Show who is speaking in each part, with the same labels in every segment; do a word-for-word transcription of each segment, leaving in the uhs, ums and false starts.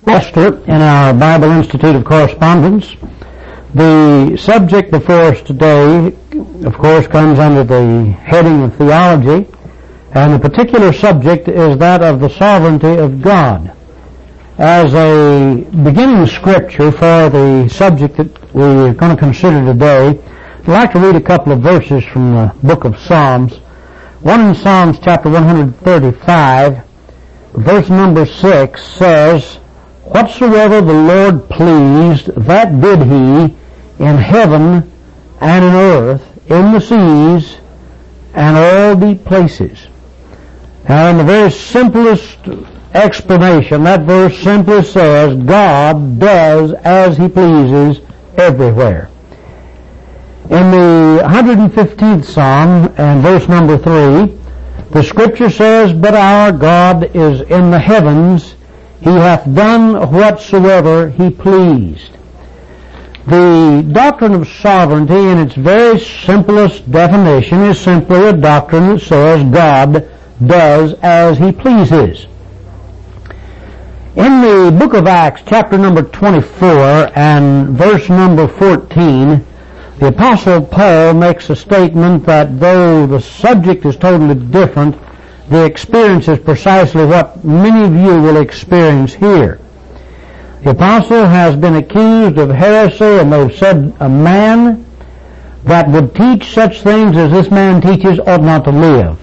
Speaker 1: Esther in our Bible Institute of Correspondence. The subject before us today, of course, comes under the heading of theology, and the particular subject is that of the sovereignty of God. As a beginning scripture for the subject that we're going to consider today, I'd like to read a couple of verses from the book of Psalms. One in Psalms chapter one thirty-five, verse number six says, "Whatsoever the Lord pleased, that did he in heaven and in earth, in the seas and all deep places." Now, in the very simplest explanation, that verse simply says, God does as he pleases everywhere. In the one hundred fifteenth Psalm and verse number three, the scripture says, "But our God is in the heavens, he hath done whatsoever he pleased." The doctrine of sovereignty in its very simplest definition is simply a doctrine that says God does as he pleases. In the book of Acts, chapter number twenty-four and verse number fourteen, the Apostle Paul makes a statement that though the subject is totally different, the experience is precisely what many of you will experience here. The apostle has been accused of heresy, and they've said a man that would teach such things as this man teaches ought not to live.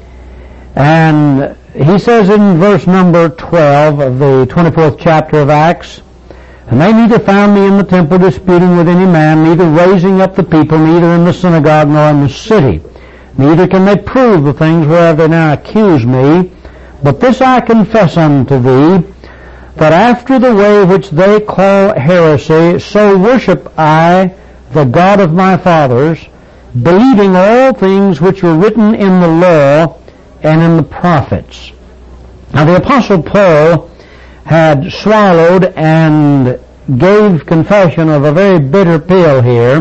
Speaker 1: And he says in verse number twelve of the twenty-fourth chapter of Acts, "And they neither found me in the temple disputing with any man, neither raising up the people, neither in the synagogue nor in the city. Neither can they prove the things whereof they now accuse me. But this I confess unto thee, that after the way which they call heresy, so worship I the God of my fathers, believing all things which were written in the law and in the prophets." Now the Apostle Paul had swallowed and gave confession of a very bitter pill here,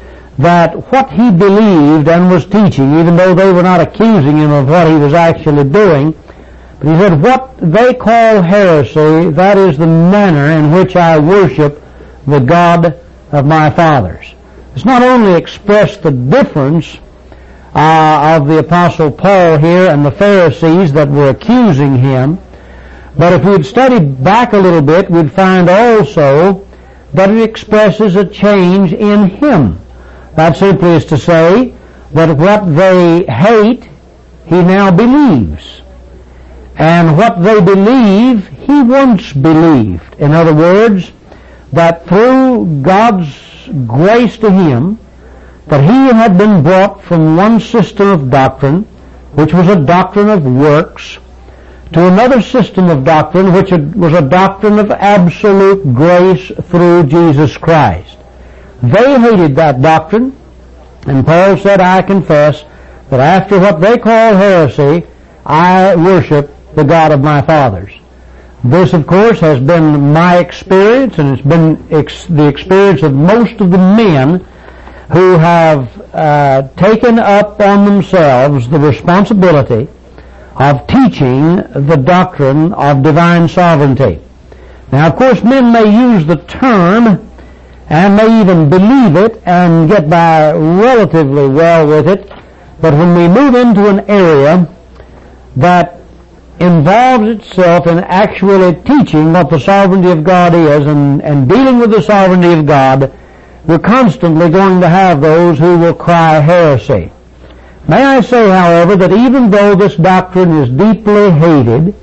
Speaker 1: that what he believed and was teaching, even though they were not accusing him of what he was actually doing, but he said, what they call heresy, that is the manner in which I worship the God of my fathers. It's not only expressed the difference uh, of the Apostle Paul here and the Pharisees that were accusing him, but if we'd study back a little bit, we'd find also that it expresses a change in him. That simply is to say that what they hate, he now believes. And what they believe, he once believed. In other words, that through God's grace to him, that he had been brought from one system of doctrine, which was a doctrine of works, to another system of doctrine, which was a doctrine of absolute grace through Jesus Christ. They hated that doctrine, and Paul said, I confess that after what they call heresy, I worship the God of my fathers. This, of course, has been my experience, and it's been ex- the experience of most of the men who have uh, taken up on themselves the responsibility of teaching the doctrine of divine sovereignty. Now, of course, men may use the term and may even believe it and get by relatively well with it, but when we move into an area that involves itself in actually teaching what the sovereignty of God is and, and dealing with the sovereignty of God, we're constantly going to have those who will cry heresy. May I say, however, that even though this doctrine is deeply hated,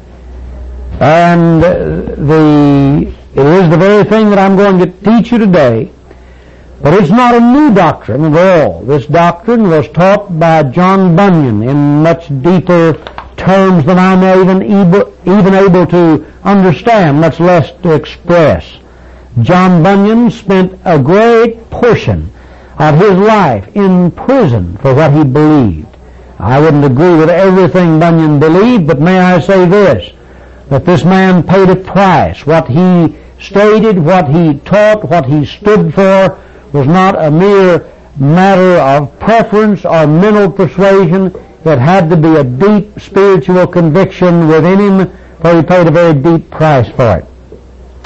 Speaker 1: and the it is the very thing that I'm going to teach you today, but it's not a new doctrine at all. This doctrine was taught by John Bunyan in much deeper terms than I'm even able, even able to understand, much less to express. John Bunyan spent a great portion of his life in prison for what he believed. I wouldn't agree with everything Bunyan believed, but may I say this, that this man paid a price. What he stated, what he taught, what he stood for was not a mere matter of preference or mental persuasion. It had to be a deep spiritual conviction within him, for he paid a very deep price for it.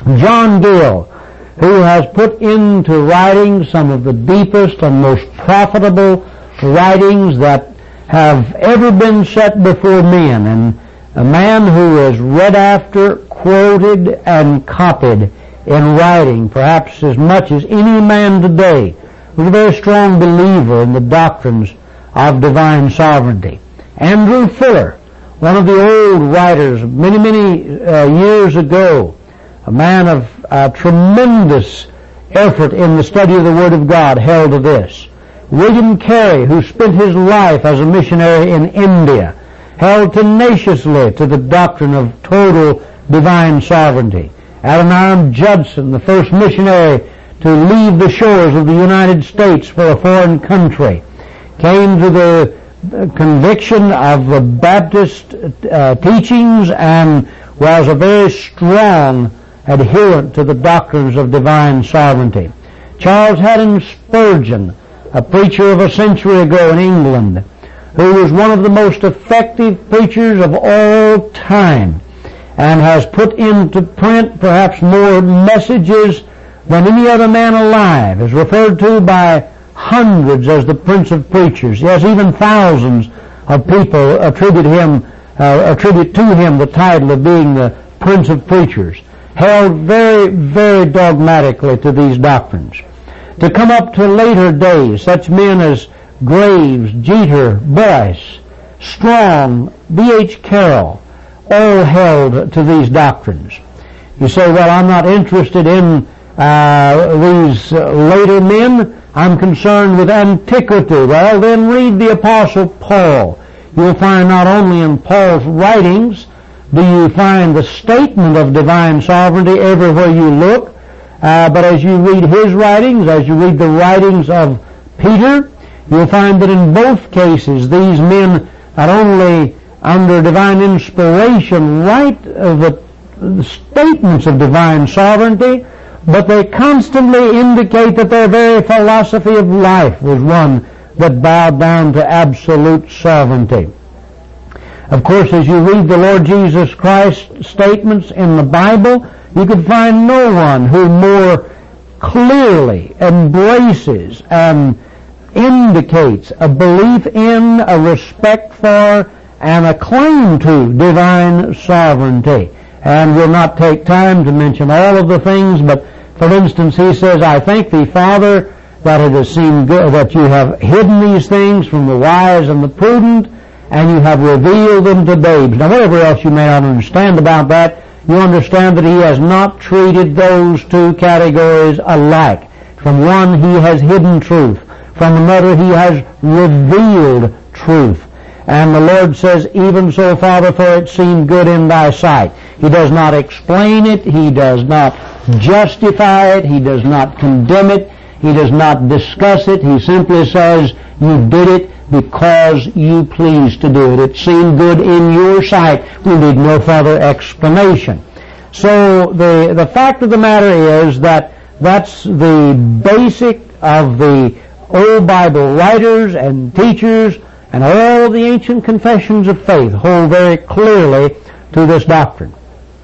Speaker 1: John Gill, who has put into writing some of the deepest and most profitable writings that have ever been set before men, and a man who is read after, quoted, and copied in writing, perhaps as much as any man today, was a very strong believer in the doctrines of divine sovereignty. Andrew Fuller, one of the old writers many, many uh, years ago, a man of uh, tremendous effort in the study of the Word of God, held to this. William Carey, who spent his life as a missionary in India, held tenaciously to the doctrine of total divine sovereignty. Adoniram Judson, the first missionary to leave the shores of the United States for a foreign country, came to the conviction of the Baptist uh, teachings and was a very strong adherent to the doctrines of divine sovereignty. Charles Haddon Spurgeon, a preacher of a century ago in England, who was one of the most effective preachers of all time and has put into print perhaps more messages than any other man alive, is referred to by hundreds as the Prince of Preachers. Yes, even thousands of people attribute him, uh, attribute to him the title of being the Prince of Preachers, held very, very dogmatically to these doctrines. To come up to later days, such men as Graves, Jeter, Boyce, Strong, B H Carroll, all held to these doctrines. You say, well, I'm not interested in uh, these uh, later men. I'm concerned with antiquity. Well, then read the Apostle Paul. You'll find not only in Paul's writings do you find the statement of divine sovereignty everywhere you look, uh, but as you read his writings, as you read the writings of Peter, you'll find that in both cases these men not only under divine inspiration write of the, the statements of divine sovereignty, but they constantly indicate that their very philosophy of life was one that bowed down to absolute sovereignty. Of course, as you read the Lord Jesus Christ's statements in the Bible, you could find no one who more clearly embraces and indicates a belief in, a respect for, and a claim to divine sovereignty. And we'll not take time to mention all of the things, but for instance, he says, I thank thee, Father, that it has seemed good, that you have hidden these things from the wise and the prudent, and you have revealed them to babes. Now, whatever else you may not understand about that, you understand that he has not treated those two categories alike. From one, he has hidden truth. From another, he has revealed truth. And the Lord says, even so, Father, for it seemed good in thy sight. He does not explain it. He does not justify it. He does not condemn it. He does not discuss it. He simply says, you did it because you pleased to do it. It seemed good in your sight. We need no further explanation. So the, the fact of the matter is that that's the basic of the old Bible writers and teachers, and all the ancient confessions of faith hold very clearly to this doctrine.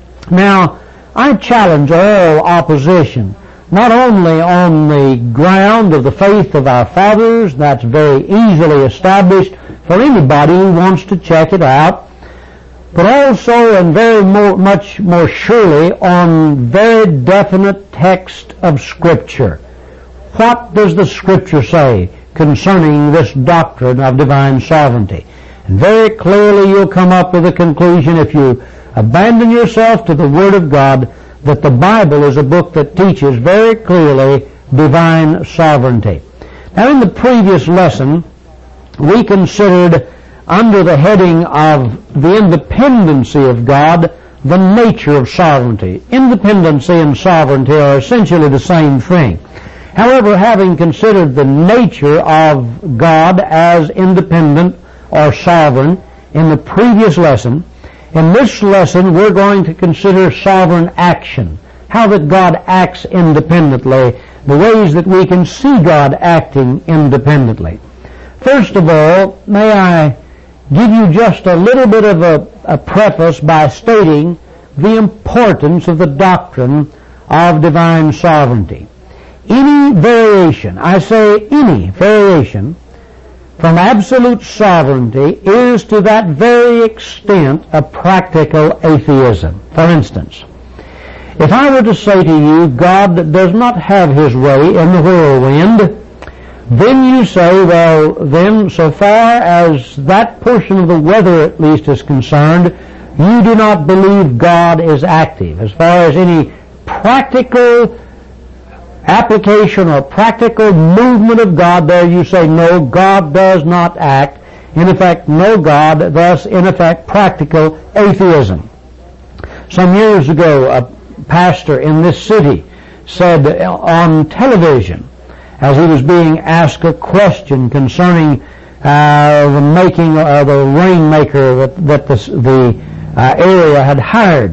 Speaker 1: Now, I challenge all opposition, not only on the ground of the faith of our fathers, that's very easily established for anybody who wants to check it out, but also and very more, much more surely on very definite text of Scripture. What does the Scripture say concerning this doctrine of divine sovereignty? And very clearly you'll come up with a conclusion if you abandon yourself to the Word of God that the Bible is a book that teaches very clearly divine sovereignty. Now, in the previous lesson, we considered under the heading of the independency of God, the nature of sovereignty. Independency and sovereignty are essentially the same thing. However, having considered the nature of God as independent or sovereign in the previous lesson, in this lesson we're going to consider sovereign action, how that God acts independently, the ways that we can see God acting independently. First of all, may I give you just a little bit of a, a preface by stating the importance of the doctrine of divine sovereignty. Any variation, I say any variation, from absolute sovereignty is to that very extent a practical atheism. For instance, if I were to say to you, God does not have His way in the whirlwind, then you say, well, then so far as that portion of the weather at least is concerned, you do not believe God is active. As far as any practical application or practical movement of God there, you say, no, God does not act. In effect, no God, thus, in effect, practical atheism. Some years ago, a pastor in this city said on television, as he was being asked a question concerning uh, the making of the rainmaker that, that the, the uh, area had hired,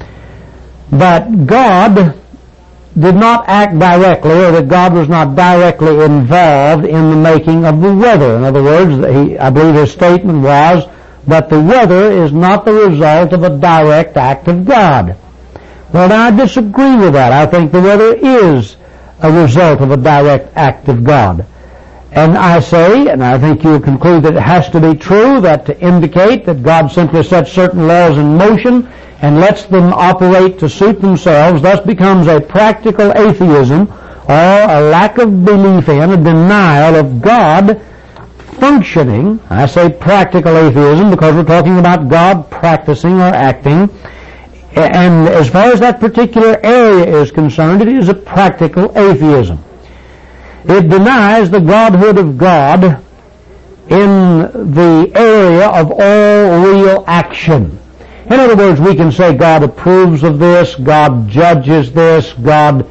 Speaker 1: that God did not act directly, or that God was not directly involved in the making of the weather. In other words, he, I believe his statement was that the weather is not the result of a direct act of God. Well, I disagree with that. I think the weather is a result of a direct act of God. And I say, and I think you'll conclude that it has to be true, that to indicate that God simply sets certain laws in motion and lets them operate to suit themselves, thus becomes a practical atheism, or a lack of belief in, a denial of God functioning. I say practical atheism because we're talking about God practicing or acting. And as far as that particular area is concerned, it is a practical atheism. It denies the godhood of God in the area of all real action. In other words, we can say God approves of this, God judges this, God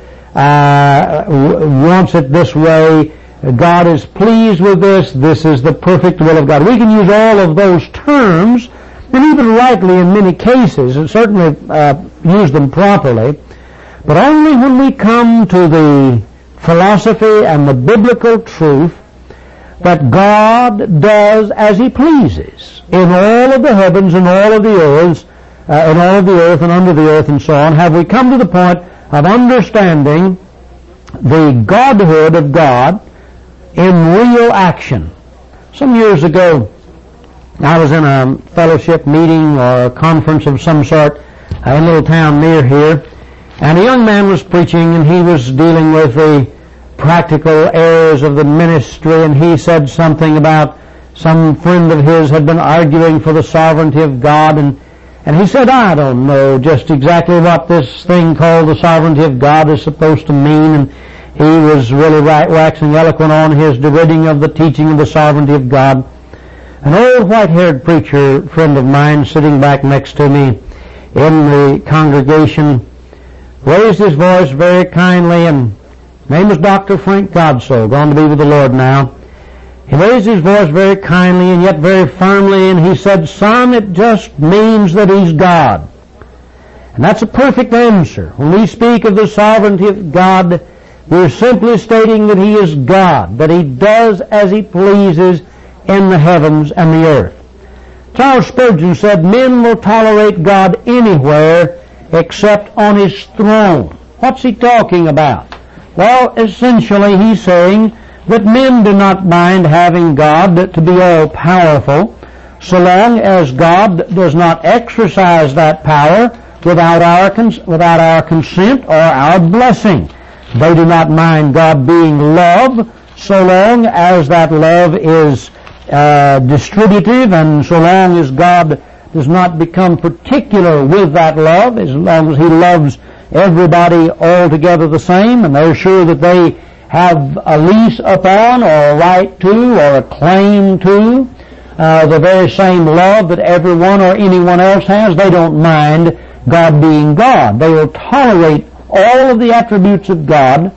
Speaker 1: uh, wants it this way, God is pleased with this, this is the perfect will of God. We can use all of those terms, and even rightly in many cases, and certainly uh, use them properly, but only when we come to the philosophy and the biblical truth that God does as He pleases in all of the heavens and all of the earths, uh, in all of the earth and under the earth and so on, have we come to the point of understanding the godhood of God in real action. Some years ago, I was in a fellowship meeting or a conference of some sort uh, in a little town near here, and a young man was preaching, and he was dealing with the practical areas of the ministry, and he said something about some friend of his had been arguing for the sovereignty of God, and and he said, I don't know just exactly what this thing called the sovereignty of God is supposed to mean, and he was really waxing eloquent on his deriding of the teaching of the sovereignty of God. An old white-haired preacher friend of mine sitting back next to me in the congregation raised his voice very kindly, and his name was Doctor Frank Godsoe, gone to be with the Lord now. He raised his voice very kindly and yet very firmly, and he said, son, it just means that He's God. And that's a perfect answer. When we speak of the sovereignty of God, we're simply stating that He is God, that He does as He pleases in the heavens and the earth. Charles Spurgeon said, men will tolerate God anywhere except on His throne. What's he talking about? Well, essentially he's saying that men do not mind having God to be all-powerful so long as God does not exercise that power without our cons- without our consent or our blessing. They do not mind God being love so long as that love is uh, distributive, and so long as God does not become particular with that love, as long as He loves everybody altogether the same, and they're sure that they have a lease upon or a right to or a claim to uh, the very same love that everyone or anyone else has. They don't mind God being God. They will tolerate all of the attributes of God,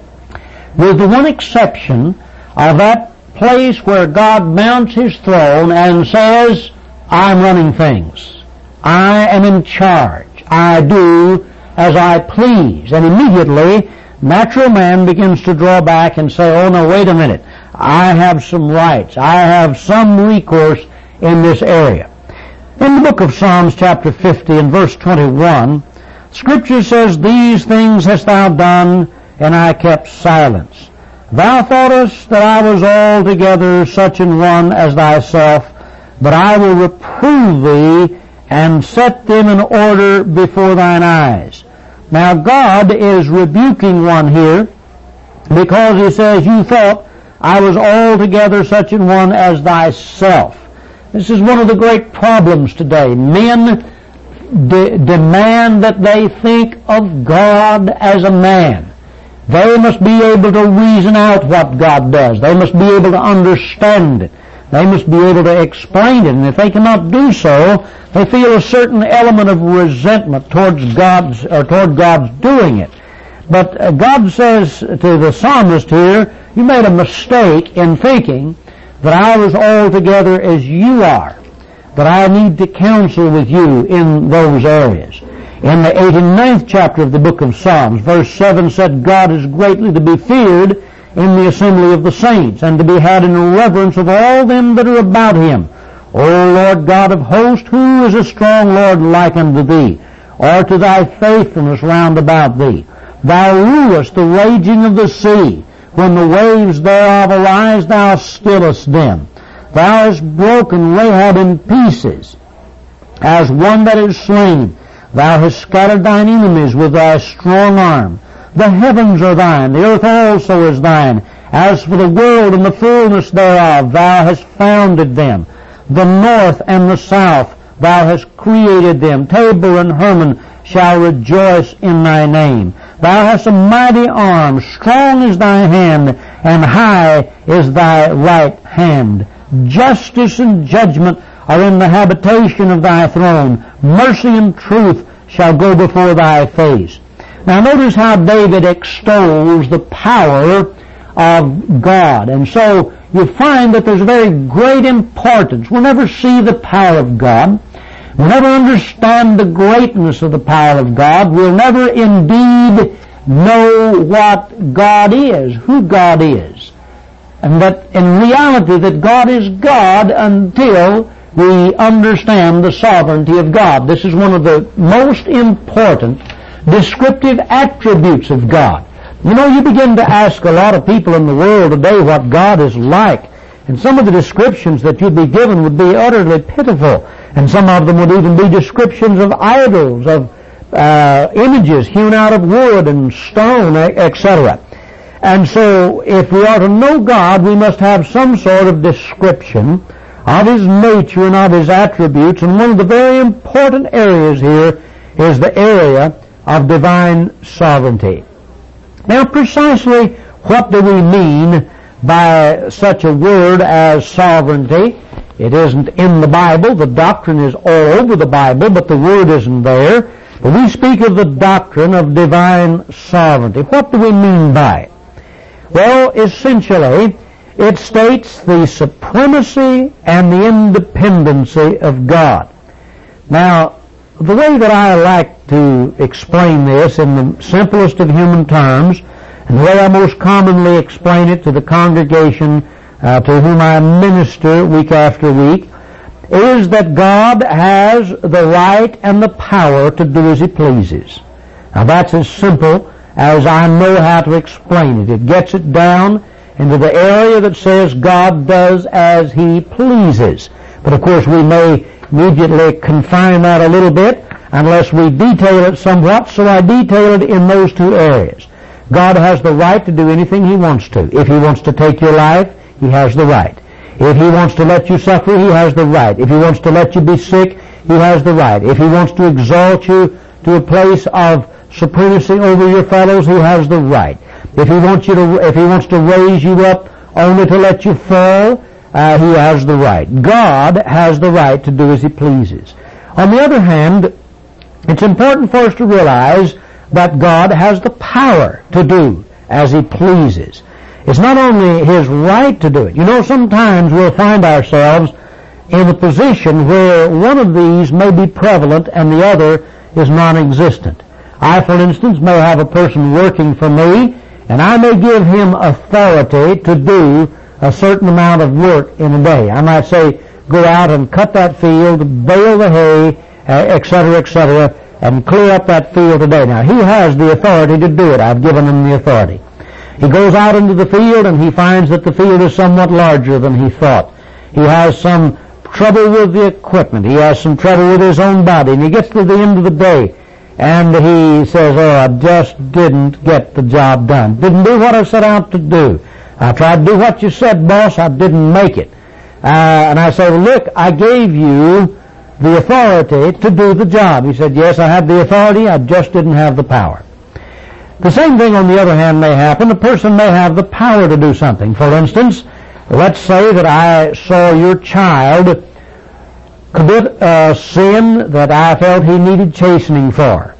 Speaker 1: with the one exception of that place where God mounts His throne and says, I'm running things. I am in charge. I do as I please. And immediately, natural man begins to draw back and say, oh no, wait a minute. I have some rights. I have some recourse in this area. In the book of Psalms chapter fifty and verse twenty-one, Scripture says, "These things hast thou done, and I kept silence. Thou thoughtest that I was altogether such an one as thyself, but I will reprove thee, and set them in order before thine eyes." Now God is rebuking one here, because he says, "You thought I was altogether such an one as thyself." This is one of the great problems today. Men de- demand that they think of God as a man. They must be able to reason out what God does. They must be able to understand it. They must be able to explain it. And if they cannot do so, they feel a certain element of resentment towards God's, or toward God's doing it. But uh, God says to the psalmist here, "You made a mistake in thinking that I was altogether as you are, that I need to counsel with you in those areas." In the eighty-ninth chapter of the book of Psalms, verse seven said, "God is greatly to be feared in the assembly of the saints, and to be had in reverence of all them that are about him. O Lord God of hosts, who is a strong Lord like unto thee, or to thy faithfulness round about thee? Thou rulest the raging of the sea. When the waves thereof arise, thou stillest them. Thou hast broken Rahab in pieces, as one that is slain. Thou hast scattered thine enemies with thy strong arm. The heavens are thine, the earth also is thine. As for the world and the fullness thereof, thou hast founded them. The north and the south, thou hast created them. Tabor and Hermon shall rejoice in thy name. Thou hast a mighty arm, strong is thy hand, and high is thy right hand. Justice and judgment are in the habitation of thy throne. Mercy and truth shall go before thy face. Now notice how David extols the power of God. And so you find that there's a very great importance. We'll never see the power of God. We'll never understand the greatness of the power of God. We'll never indeed know what God is, who God is. And that in reality that God is God until we understand the sovereignty of God. This is one of the most important descriptive attributes of God. You know, you begin to ask a lot of people in the world today what God is like, and some of the descriptions that you'd be given would be utterly pitiful, and some of them would even be descriptions of idols, of uh, images hewn out of wood and stone, et cetera. And so, if we are to know God, we must have some sort of description of His nature and of His attributes, and one of the very important areas here is the area of divine sovereignty. Now, precisely what do we mean by such a word as sovereignty? It isn't in the Bible. The doctrine is all over the Bible, but the word isn't there. But we speak of the doctrine of divine sovereignty. What do we mean by it? Well, essentially, it states the supremacy and the independency of God. Now, the way that I like to explain this in the simplest of human terms, and the way I most commonly explain it to the congregation uh, to whom I minister week after week, is that God has the right and the power to do as He pleases. Now that's as simple as I know how to explain it. It gets it down into the area that says God does as He pleases. But of course we may immediately confine that a little bit unless we detail it somewhat, so I detail it in those two areas. God has the right to do anything He wants to. If He wants to take your life, He has the right. If He wants to let you suffer, He has the right. If He wants to let you be sick, He has the right. If He wants to exalt you to a place of supremacy over your fellows, He has the right. If He wants you to, if He wants to raise you up only to let you fall, uh, He has the right. God has the right to do as He pleases. On the other hand, it's important for us to realize that God has the power to do as He pleases. It's not only His right to do it. You know, sometimes we'll find ourselves in a position where one of these may be prevalent and the other is non-existent. I, for instance, may have a person working for me, and I may give him authority to do a certain amount of work in a day. I might say, go out and cut that field, bale the hay, uh, et cetera, et cetera, and clear up that field today. Now, he has the authority to do it. I've given him the authority. He goes out into the field and he finds that the field is somewhat larger than he thought. He has some trouble with the equipment. He has some trouble with his own body. And he gets to the end of the day and he says, oh, I just didn't get the job done. Didn't do what I set out to do. I tried to do what you said, boss. I didn't make it. Uh, and I said, well, look, I gave you the authority to do the job. He said, yes, I have the authority. I just didn't have the power. The same thing, on the other hand, may happen. A person may have the power to do something. For instance, let's say that I saw your child commit a sin that I felt he needed chastening for.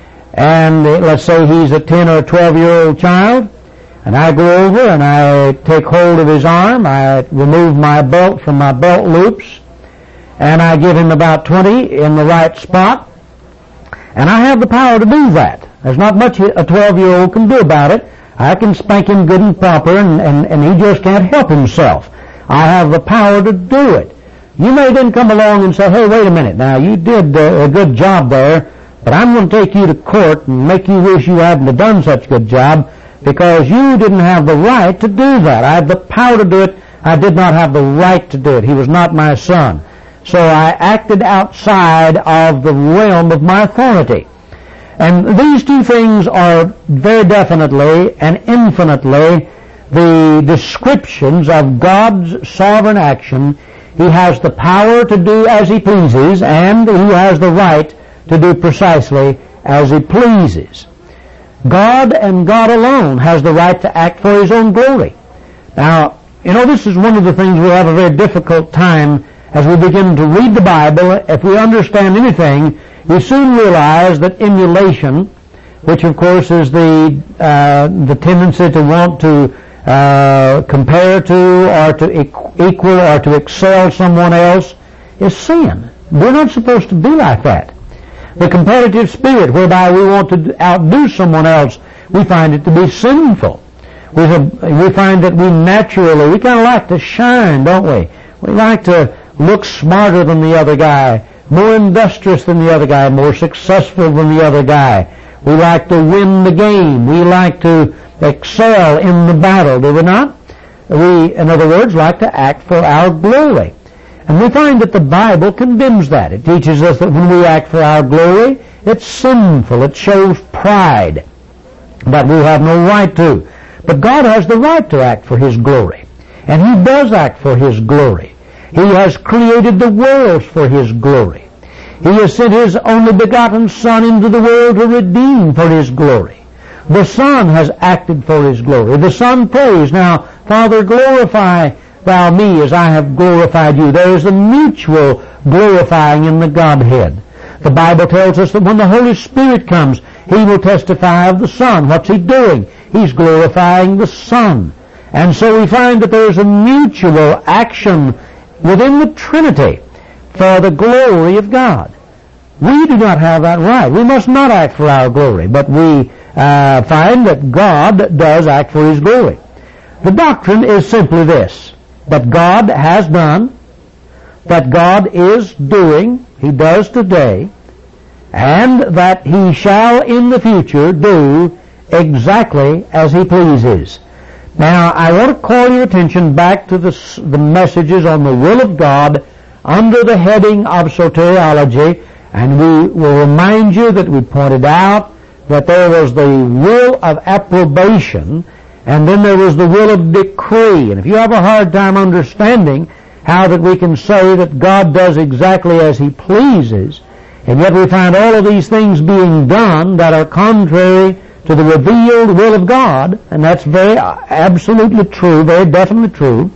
Speaker 1: And let's say he's a ten or twelve-year-old child, and I go over and I take hold of his arm, I remove my belt from my belt loops, and I give him about twenty in the right spot, and I have the power to do that. There's not much a twelve-year-old can do about it. I can spank him good and proper, and, and, and he just can't help himself. I have the power to do it. You may then come along and say, hey, wait a minute, now you did uh, a good job there, but I'm going to take you to court and make you wish you hadn't have done such a good job because you didn't have the right to do that. I had the power to do it. I did not have the right to do it. He was not my son. So I acted outside of the realm of my authority. And these two things are very definitely and infinitely the descriptions of God's sovereign action. He has the power to do as he pleases, and he has the right to do precisely as he pleases. God and God alone has the right to act for his own glory. Now, you know, this is one of the things we have a very difficult time as we begin to read the Bible. If we understand anything, we soon realize that emulation, which of course is the uh, the tendency to want to uh, compare to or to equal or to excel someone else, is sin. We're not supposed to be like that. The competitive spirit whereby we want to outdo someone else, we find it to be sinful. We have, we find that we naturally, we kind of like to shine, don't we? We like to look smarter than the other guy, more industrious than the other guy, more successful than the other guy. We like to win the game. We like to excel in the battle, do we not? We, in other words, like to act for our glory. And we find that the Bible condemns that. It teaches us that when we act for our glory, it's sinful. It shows pride that we have no right to. But God has the right to act for his glory. And he does act for his glory. He has created the worlds for his glory. He has sent his only begotten Son into the world to redeem for his glory. The Son has acted for his glory. The Son prays, now, Father, glorify thou me as I have glorified you. There is a mutual glorifying in the Godhead. The Bible tells us that when the Holy Spirit comes, he will testify of the Son. What's he doing? He's glorifying the Son. And so we find that there is a mutual action within the Trinity for the glory of God. We do not have that right. We must not act for our glory, but we uh, find that God does act for his glory. The doctrine is simply this, that God has done, that God is doing, he does today, and that he shall in the future do exactly as he pleases. Now, I want to call your attention back to the, the messages on the will of God under the heading of soteriology, and we will remind you that we pointed out that there was the will of approbation, and then there was the will of decree. And if you have a hard time understanding how that we can say that God does exactly as he pleases, and yet we find all of these things being done that are contrary to the revealed will of God, and that's very absolutely true, very definitely true,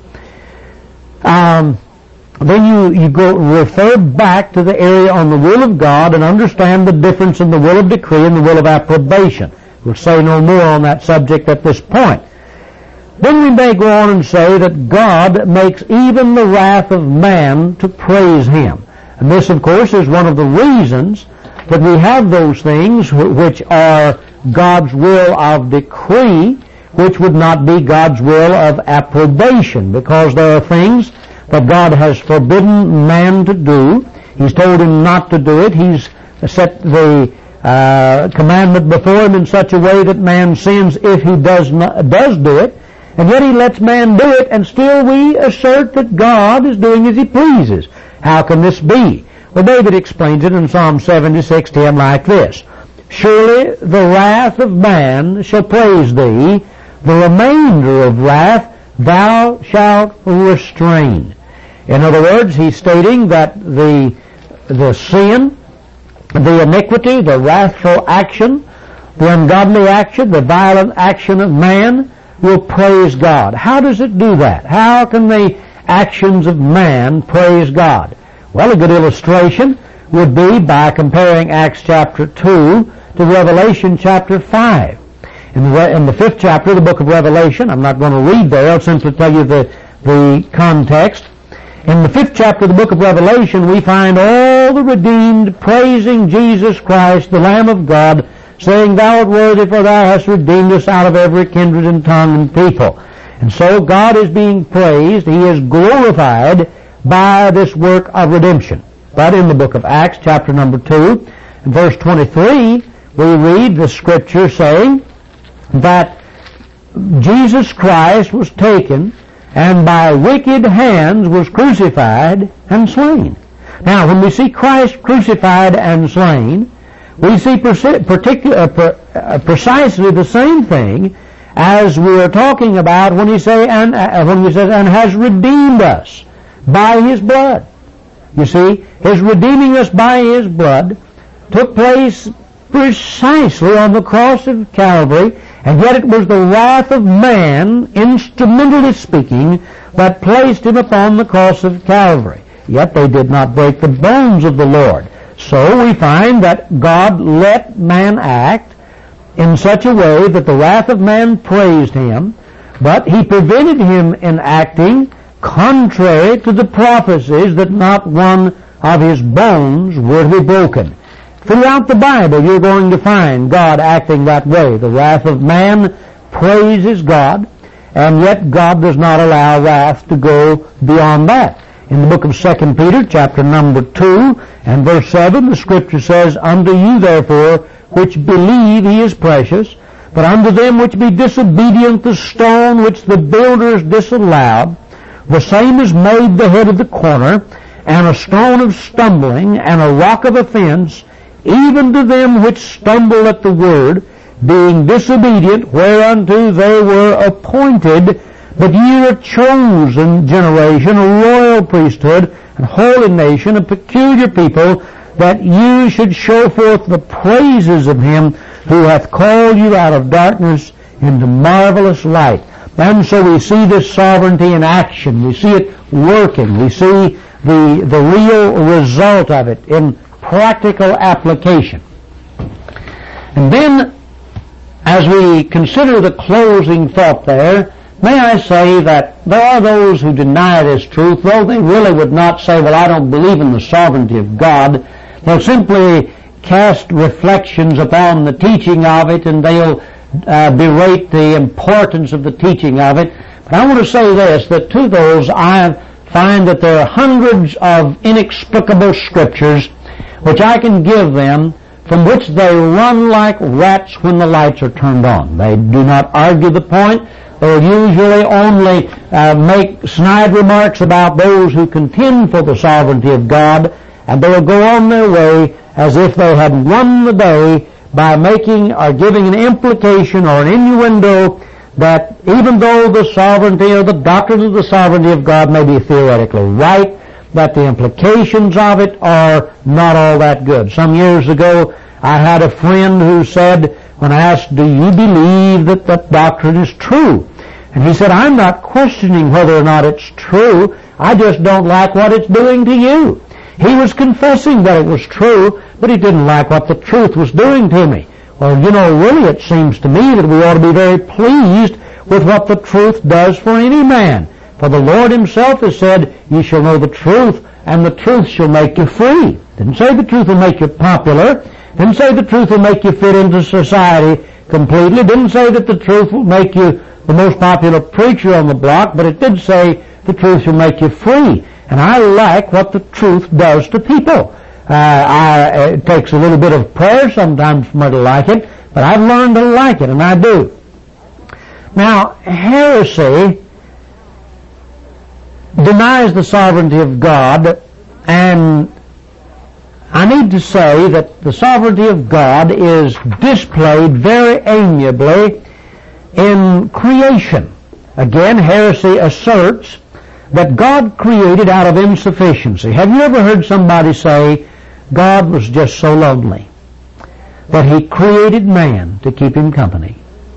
Speaker 1: um, then you, you go refer back to the area on the will of God and understand the difference in the will of decree and the will of approbation. We'll say no more on that subject at this point. Then we may go on and say that God makes even the wrath of man to praise him. And this, of course, is one of the reasons that we have those things which are God's will of decree, which would not be God's will of approbation, because there are things that God has forbidden man to do. He's told him not to do it. He's set the uh, commandment before him in such a way that man sins if he does not, does do it, and yet he lets man do it, and still we assert that God is doing as he pleases. How can this be? Well, David explains it in Psalm seventy-six ten like this: Surely the wrath of man shall praise thee, the remainder of wrath thou shalt restrain. In other words, he's stating that the the sin, the iniquity, the wrathful action, the ungodly action, the violent action of man will praise God. How does it do that? How can the actions of man praise God? Well, a good illustration would be by comparing Acts chapter two to Revelation chapter five. In the, in the fifth chapter of the book of Revelation, I'm not going to read there, I'll simply tell you the, the context. In the fifth chapter of the book of Revelation, we find all the redeemed praising Jesus Christ, the Lamb of God, saying, Thou art worthy, for Thou hast redeemed us out of every kindred and tongue and people. And so God is being praised, He is glorified by this work of redemption. But in the book of Acts, chapter number two, and verse twenty-three, we read the scripture saying that Jesus Christ was taken and by wicked hands was crucified and slain. Now, when we see Christ crucified and slain, we see particular, uh, precisely the same thing as we are talking about when he say and uh, when he says and has redeemed us by his blood. You see, his redeeming us by his blood took place precisely on the cross of Calvary, and yet it was the wrath of man, instrumentally speaking, that placed him upon the cross of Calvary. Yet they did not break the bones of the Lord. So we find that God let man act in such a way that the wrath of man praised him, but he prevented him in acting contrary to the prophecies that not one of his bones would be broken. Throughout the Bible, you're going to find God acting that way. The wrath of man praises God, and yet God does not allow wrath to go beyond that. In the book of Second Peter, chapter number two, and verse seven, the scripture says, Unto you, therefore, which believe he is precious, but unto them which be disobedient, the stone which the builders disallowed, the same is made the head of the corner, and a stone of stumbling, and a rock of offense, even to them which stumble at the word, being disobedient, whereunto they were appointed. But ye are a chosen generation, a royal priesthood, and holy nation, a peculiar people, that you should show forth the praises of him who hath called you out of darkness into marvelous light. And so we see this sovereignty in action. We see it working. We see the, the real result of it in practical application. And then, as we consider the closing thought there, may I say that there are those who deny this truth, though they really would not say, well, I don't believe in the sovereignty of God. They'll simply cast reflections upon the teaching of it, and they'll uh, berate the importance of the teaching of it. But I want to say this, that to those I find that there are hundreds of inexplicable scriptures which I can give them, from which they run like rats when the lights are turned on. They do not argue the point. They'll usually only uh, make snide remarks about those who contend for the sovereignty of God, and they'll go on their way as if they had won the day by making or giving an implication or an innuendo that even though the sovereignty or the doctrine of the sovereignty of God may be theoretically right, that the implications of it are not all that good. Some years ago, I had a friend who said, when I asked, do you believe that that doctrine is true? And he said, I'm not questioning whether or not it's true. I just don't like what it's doing to you. He was confessing that it was true, but he didn't like what the truth was doing to me. Well, you know, really it seems to me that we ought to be very pleased with what the truth does for any man. For the Lord himself has said, ye shall know the truth, and the truth shall make you free. Didn't say the truth will make you popular. Didn't say the truth will make you fit into society completely. Didn't say that the truth will make you the most popular preacher on the block, but it did say the truth will make you free. And I like what the truth does to people. Uh, I, it takes a little bit of prayer sometimes for me to like it, but I've learned to like it, and I do. Now, heresy denies the sovereignty of God, and I need to say that the sovereignty of God is displayed very amiably in creation. Again, heresy asserts that God created out of insufficiency. Have you ever heard somebody say, God was just so lonely that He created man to keep him company?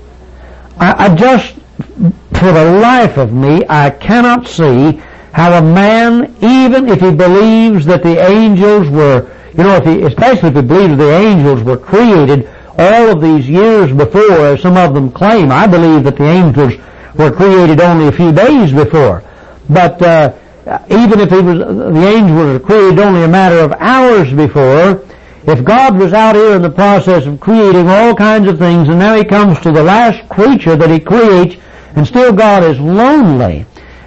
Speaker 1: I, I just, for the life of me, I cannot see how a man, even if he believes that the angels were, you know, if he, especially if he believes the angels were created all of these years before, as some of them claim. I believe that the angels were created only a few days before. But uh, even if he was, the angels were created only a matter of hours before, if God was out here in the process of creating all kinds of things, and now He comes to the last creature that He creates, and still God is lonely,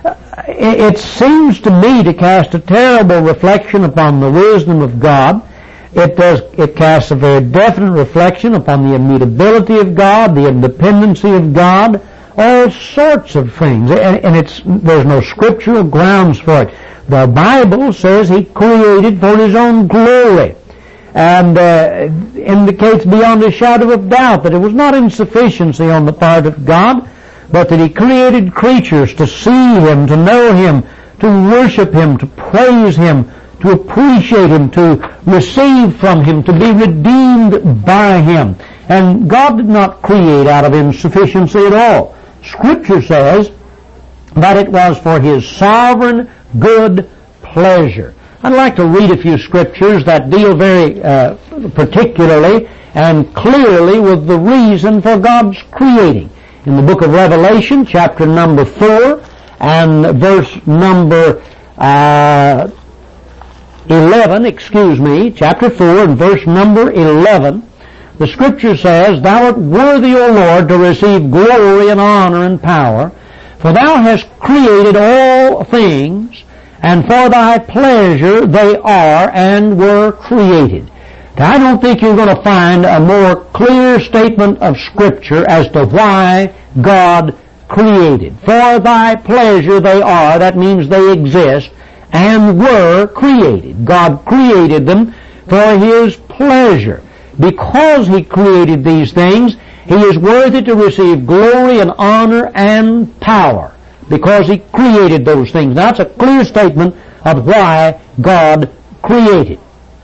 Speaker 1: it, it seems to me to cast a terrible reflection upon the wisdom of God. It does. It casts a very definite reflection upon the immutability of God, the independency of God, all sorts of things, and, and it's there's no scriptural grounds for it. The Bible says He created for His own glory, and uh, indicates beyond a shadow of doubt that it was not insufficiency on the part of God, but that He created creatures to see Him, to know Him, to worship Him, to praise Him, to appreciate Him, to receive from Him, to be redeemed by Him. And God did not create out of insufficiency at all. Scripture says that it was for His sovereign good pleasure. I'd like to read a few scriptures that deal very uh, particularly and clearly with the reason for God's creating. In the book of Revelation, chapter number four, and verse number uh, eleven, excuse me, chapter four and verse number eleven, the Scripture says, Thou art worthy, O Lord, to receive glory and honor and power, for Thou hast created all things, and for Thy pleasure they are and were created. Now, I don't think you're going to find a more clear statement of Scripture as to why God created. For Thy pleasure they are, that means they exist, and were created. God created them for His pleasure. Because He created these things, He is worthy to receive glory and honor and power. Because He created those things. That's a clear statement of why God created.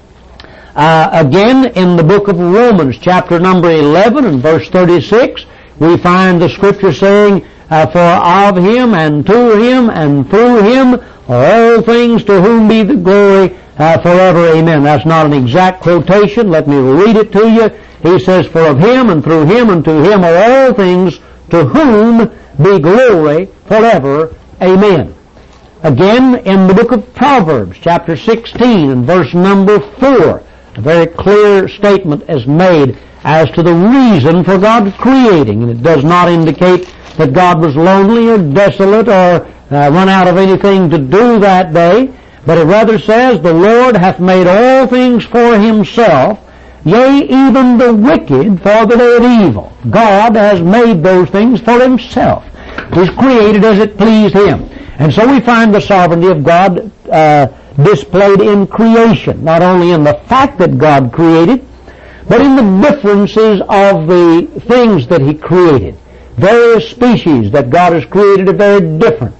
Speaker 1: Uh, again, in the book of Romans, chapter number eleven and verse thirty-six, we find the Scripture saying, uh, For of Him and to Him and through Him are all things, to whom be the glory uh, forever. Amen. That's not an exact quotation. Let me read it to you. He says, For of Him and through Him and to Him are all things, to whom be glory forever. Amen. Again, in the book of Proverbs, chapter sixteen and verse number four, a very clear statement is made as to the reason for God's creating. And it does not indicate that God was lonely or desolate or uh, run out of anything to do that day, but it rather says, The Lord hath made all things for Himself, yea, even the wicked for the day of evil. God has made those things for Himself. He's created as it pleased Him. And so we find the sovereignty of God uh, displayed in creation, not only in the fact that God created, but in the differences of the things that He created. Various species that God has created are very different.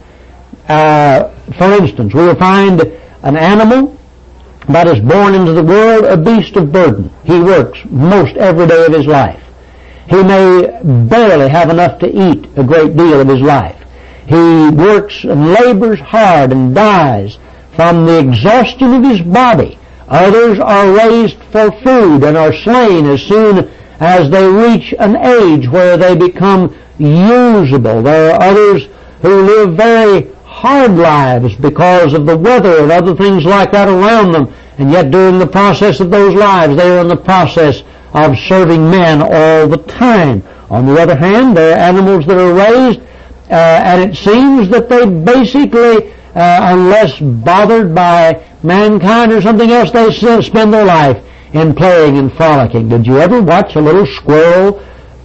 Speaker 1: Uh, for instance, we will find an animal that is born into the world a beast of burden. He works most every day of his life. He may barely have enough to eat a great deal of his life. He works and labors hard and dies from the exhaustion of his body. Others are raised for food and are slain as soon as they reach an age where they become usable. There are others who live very hard lives because of the weather and other things like that around them, and yet during the process of those lives they are in the process of serving men all the time. On the other hand, there are animals that are raised uh, and it seems that they basically uh, unless bothered by mankind or something else, they spend their life in playing and frolicking. Did you ever watch a little squirrel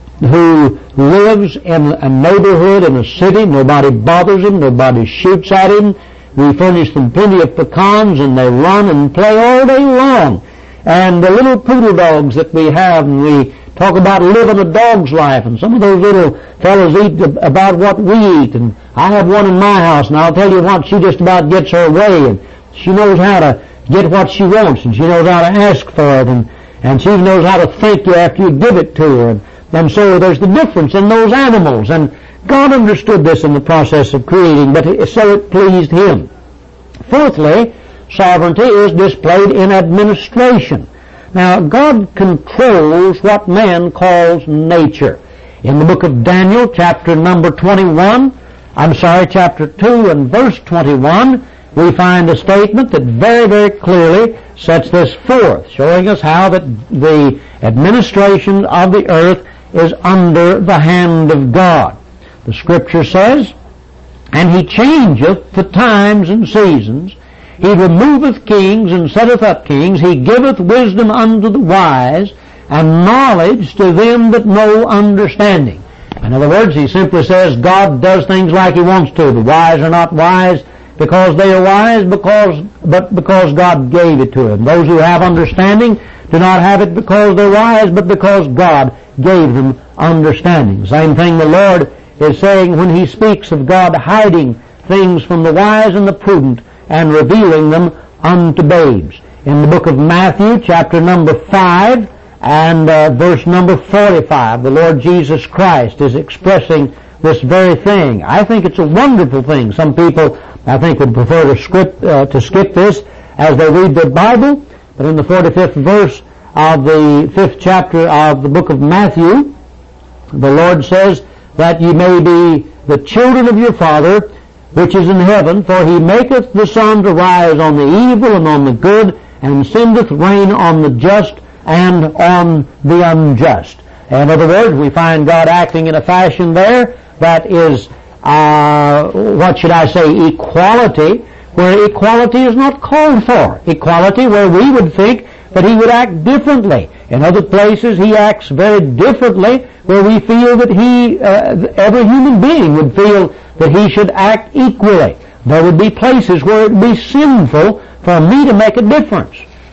Speaker 1: who lives in a neighborhood in a city? Nobody bothers him, nobody shoots at him. We furnish them plenty of pecans and they run and play all day long. And the little poodle dogs that we have, and we talk about living a dog's life, and some of those little fellows eat about what we eat. And I have one in my house, and I'll tell you what, she just about gets her way, and she knows how to get what she wants, and she knows how to ask for it, and, and she knows how to thank you after you give it to her. And, and so there's the difference in those animals, and God understood this in the process of creating, but it, so it pleased Him. Fourthly, sovereignty is displayed in administration. Now, God controls what man calls nature. In the book of Daniel, chapter number twenty-one, I'm sorry, chapter two and verse twenty-one, we find a statement that very, very clearly sets this forth, showing us how that the administration of the earth is under the hand of God. The Scripture says, "And He changeth the times and seasons. He removeth kings and setteth up kings. He giveth wisdom unto the wise, and knowledge to them that know understanding." In other words, He simply says God does things like He wants to. The wise are not wise because they are wise, because but because God gave it to them. Those who have understanding do not have it because they're wise, but because God gave them understanding. Same thing the Lord is saying when He speaks of God hiding things from the wise and the prudent and revealing them unto babes. In the book of Matthew, chapter number five and uh, verse number forty-five, the Lord Jesus Christ is expressing this very thing. I think it's a wonderful thing. Some people, I think, would prefer to skip, uh, to skip this as they read their Bible, but in the forty-fifth verse of the fifth chapter of the book of Matthew, the Lord says that ye may be the children of your Father which is in heaven, for He maketh the sun to rise on the evil and on the good, and sendeth rain on the just and on the unjust. In other words, we find God acting in a fashion there that is, uh, what should I say, equality, where equality is not called for. Equality where we would think that He would act differently. In other places He acts very differently, where we feel that He, uh, every human being would feel that he should act equally. There would be places where it would be sinful for me to make a difference.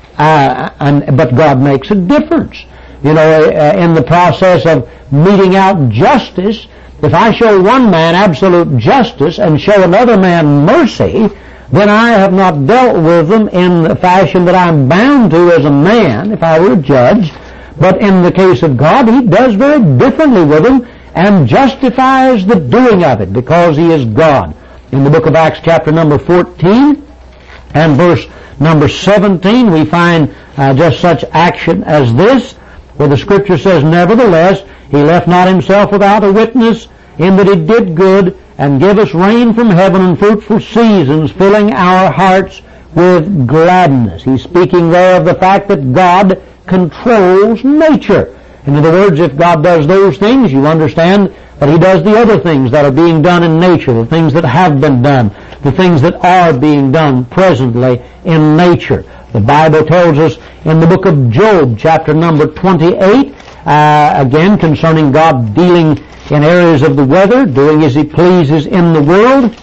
Speaker 1: Uh, and, but God makes a difference. You know, uh, in the process of meting out justice, if I show one man absolute justice and show another man mercy, then I have not dealt with them in the fashion that I'm bound to as a man, if I were a judge. But in the case of God, He does very differently with them, and justifies the doing of it because He is God. In the book of Acts chapter number fourteen and verse number seventeen, we find uh, just such action as this, where the Scripture says, "Nevertheless, He left not Himself without a witness, in that He did good, and give us rain from heaven and fruitful seasons, filling our hearts with gladness." He's speaking there of the fact that God controls nature. In other words, if God does those things, you understand that He does the other things that are being done in nature, the things that have been done, the things that are being done presently in nature. The Bible tells us in the book of Job, chapter number twenty-eight, uh, again concerning God dealing in areas of the weather, doing as He pleases in the world.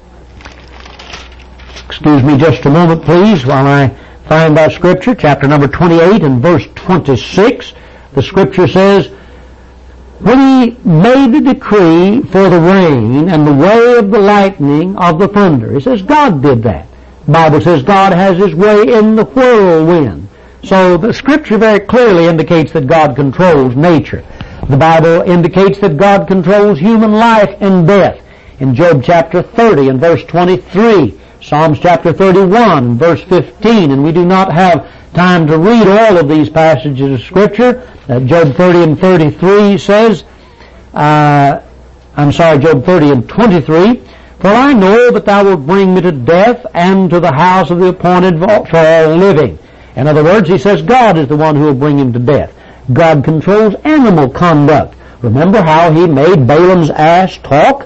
Speaker 1: Excuse me just a moment, please, while I find that Scripture, chapter number twenty-eight and verse twenty-six. The Scripture says, "When He made the decree for the rain and the way of the lightning of the thunder," it says God did that. The Bible says God has His way in the whirlwind. So the Scripture very clearly indicates that God controls nature. The Bible indicates that God controls human life and death. In Job chapter thirty and verse twenty-three, Psalms chapter thirty-one and verse fifteen, and we do not have time to read all of these passages of Scripture. Uh, Job thirty and thirty-three says, uh, I'm sorry, Job thirty and twenty-three, "For I know that Thou wilt bring me to death, and to the house of the appointed for all living." In other words, he says God is the one who will bring him to death. God controls animal conduct. Remember how He made Balaam's ass talk?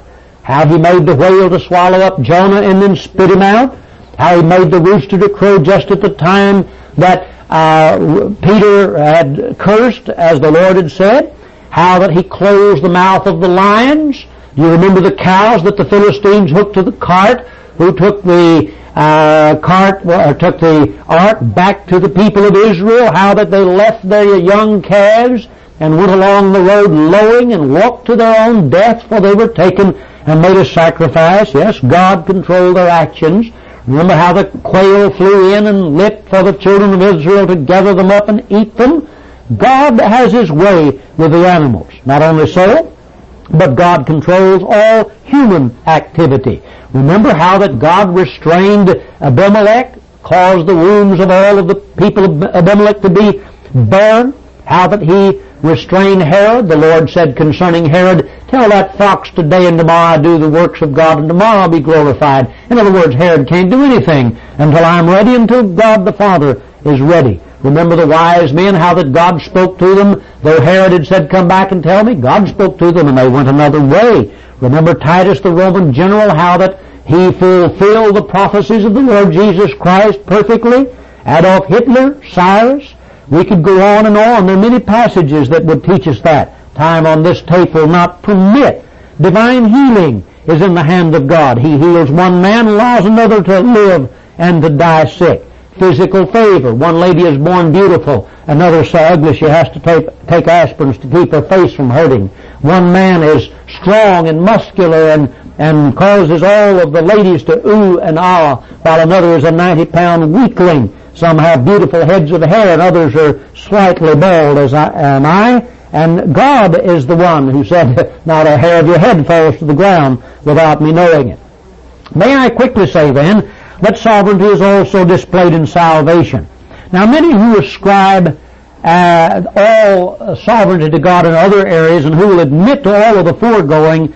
Speaker 1: how He made the whale to swallow up Jonah and then spit him out, how He made the rooster to crow just at the time that uh, Peter had cursed, as the Lord had said, how that He closed the mouth of the lions. You remember the cows that the Philistines hooked to the cart, who took the uh, cart, or took the ark back to the people of Israel, how that they left their young calves and went along the road lowing and walked to their own death, for they were taken and made a sacrifice. Yes, God controlled their actions. Remember how the quail flew in and lit for the children of Israel to gather them up and eat them? God has His way with the animals. Not only so, but God controls all human activity. Remember how that God restrained Abimelech, caused the wombs of all of the people of Abimelech to be barren? How that He restrained Herod? The Lord said concerning Herod, tell that fox today and tomorrow I do the works of God, and tomorrow I'll be glorified. In other words, Herod can't do anything until I'm ready, until God the Father is ready. Remember the wise men, how that God spoke to them. Though Herod had said, come back and tell me, God spoke to them and they went another way. Remember Titus the Roman general, how that he fulfilled the prophecies of the Lord Jesus Christ perfectly. Adolf Hitler, Cyrus. We could go on and on. There are many passages that would teach us that. Time on this tape will not permit. Divine healing is in the hand of God. He heals one man, allows another to live and to die sick. Physical favor. One lady is born beautiful. Another so ugly she has to take, take aspirins to keep her face from hurting. One man is strong and muscular and, and causes all of the ladies to ooh and ah, while another is a ninety-pound weakling. Some have beautiful heads of hair and others are slightly bald, as I, am I. And God is the one who said, not a hair of your head falls to the ground without me knowing it. May I quickly say then, that sovereignty is also displayed in salvation. Now, many who ascribe uh, all sovereignty to God in other areas and who will admit to all of the foregoing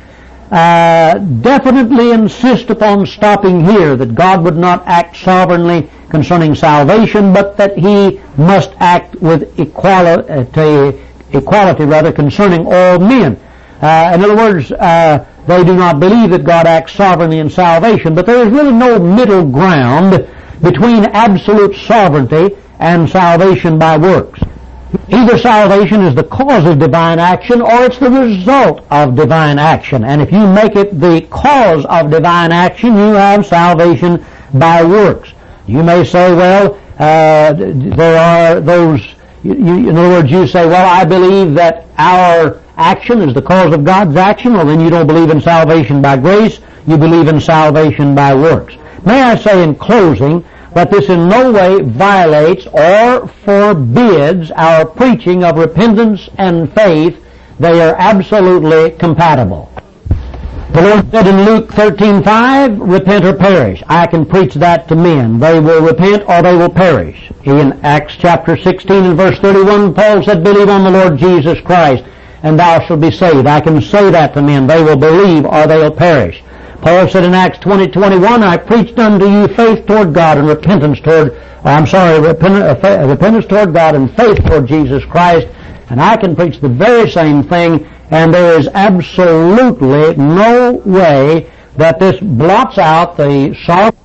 Speaker 1: uh, definitely insist upon stopping here, that God would not act sovereignly concerning salvation, but that He must act with equality, equality rather, concerning all men. Uh, in other words, uh, they do not believe that God acts sovereignly in salvation, but there is really no middle ground between absolute sovereignty and salvation by works. Either salvation is the cause of divine action or it's the result of divine action. And if you make it the cause of divine action, you have salvation by works. You may say, well, uh, there are those, you, you, in other words, you say, well, I believe that our action is the cause of God's action. Well, then you don't believe in salvation by grace. You believe in salvation by works. May I say in closing that this in no way violates or forbids our preaching of repentance and faith. They are absolutely compatible. The Lord said in Luke thirteen five, repent or perish. I can preach that to men. They will repent or they will perish. In Acts chapter sixteen and verse thirty-one, Paul said, believe on the Lord Jesus Christ and thou shalt be saved. I can say that to men. They will believe or they will perish. Paul said in Acts twenty twenty-one, I preached unto you faith toward God and repentance toward, I'm sorry, repent, uh, repentance toward God and faith toward Jesus Christ. And I can preach the very same thing, and there is absolutely no way that this blots out the sovereignty